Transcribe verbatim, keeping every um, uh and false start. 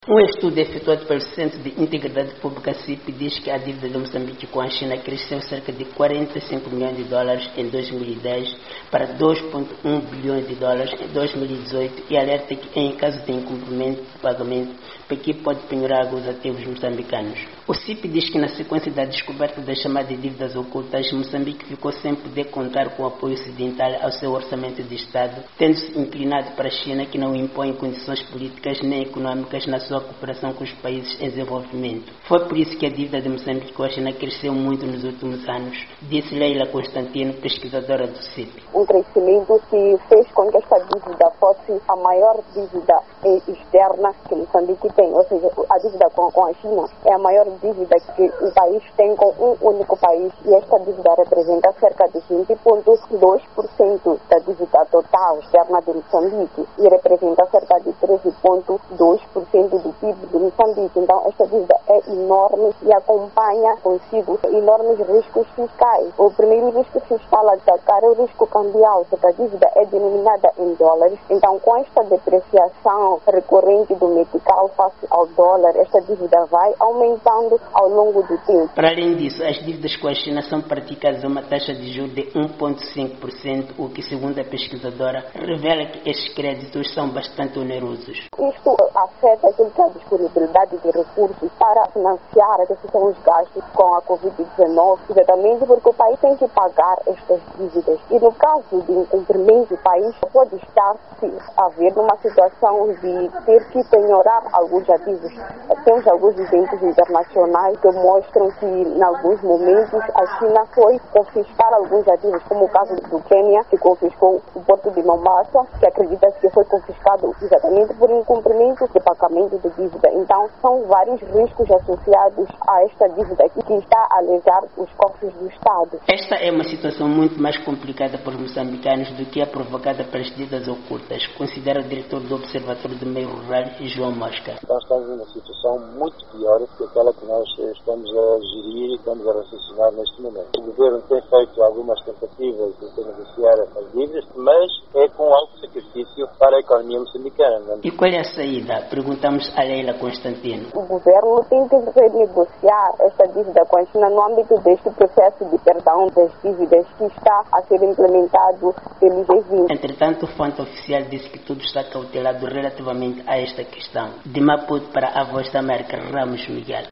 Um estudo efetuado pelo Centro de Integridade Pública C I P diz que a dívida de Moçambique com a China cresceu cerca de quarenta e cinco milhões de dólares em dois mil e dez para dois vírgula um bilhões de dólares em dois mil e dezoito e alerta que, em caso de incumprimento de pagamento, Pequim pode penhorar os ativos moçambicanos. O C I P diz que, na sequência da descoberta das chamadas dívidas ocultas, Moçambique ficou sem poder contar com o apoio ocidental ao seu orçamento de Estado, tendo-se inclinado para a China, que não impõe condições políticas nem econômicas na sua cooperação com os países em desenvolvimento. Foi por isso que a dívida de Moçambique com a China cresceu muito nos últimos anos, disse Leila Constantino, pesquisadora do C I P. Um crescimento que fez com que esta dívida fosse a maior dívida externa que Moçambique tem, ou seja, a dívida com, com a China é a maior dívida que o país tem com um único país, e esta dívida representa cerca de vinte vírgula dois por cento da dívida total externa de Moçambique e representa cerca de treze vírgula dois por cento do P I B de Moçambique. Então, esta dívida é enorme e acompanha consigo enormes riscos fiscais. O primeiro risco fiscal a destacar é o risco cambial, porque a dívida é denominada em dólares. Então, com esta depreciação recorrente do metical face ao dólar, esta dívida vai aumentando ao longo do tempo. Para além disso, as dívidas com a China são praticadas a uma taxa de juros de um vírgula cinco por cento, o que, segundo a pesquisadora, revela que estes créditos são bastante onerosos. Isto afeta aquilo que é a disponibilidade de recursos para financiar aqueles que são os gastos com a covid dezenove, exatamente porque o país tem que pagar estas dívidas. E no caso de incumprimento, o país pode estar a ver numa situação de ter que penhorar alguns ativos. Temos alguns exemplos internacionais que mostram que, em alguns momentos, a China foi confiscar alguns ativos, como o caso do Quênia, que confiscou o porto de Mombasa, que acredita-se que foi confiscado exatamente por incumprimento de pagamento de dívida. Então, são vários riscos associados a esta dívida que está a lesar os cofres do Estado. Esta é uma situação muito mais complicada para os moçambicanos do que a provocada pelas dívidas ocultas, considera o diretor do Observatório do Meio Rural, João Mosca. Então, estamos numa situação muito pior do que aquela que nós estamos a gerir e estamos a raciocinar neste momento. O governo tem feito algumas tentativas de negociar as dívidas, mas é com alto sacrifício para a economia moçambicana. E qual é a saída? Perguntamos a Leila Constantino. O governo tem que renegociar esta dívida com a China no âmbito deste processo de perdão das dívidas que está a ser implementado pelo G vinte. Entretanto, a fonte oficial disse que tudo está cautelado relativamente a esta questão. De Maputo para a Voz da América, Ramos Miguel.